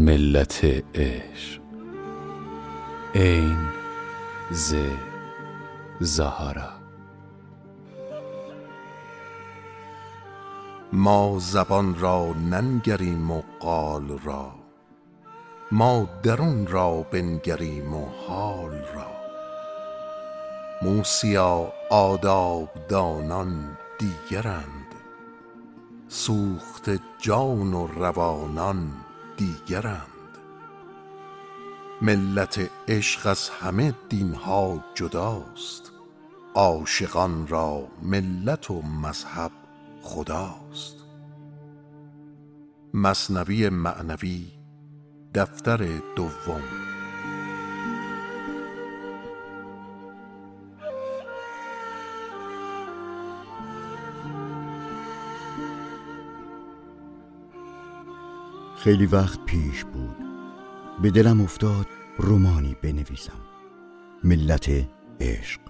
ملت عشق. عین ز زهره. ما زبان را ننگریم و قال را، ما درون را بنگریم و حال را. موسیا آداب دانان دیگرند، سوخته جان و روانان دیگرند. ملت عشق از همه دین ها جداست، عاشقان را ملت و مذهب خداست. مثنوی معنوی دفتر دوم. خیلی وقت پیش بود به دلم افتاد رمانی بنویسم. ملت عشق.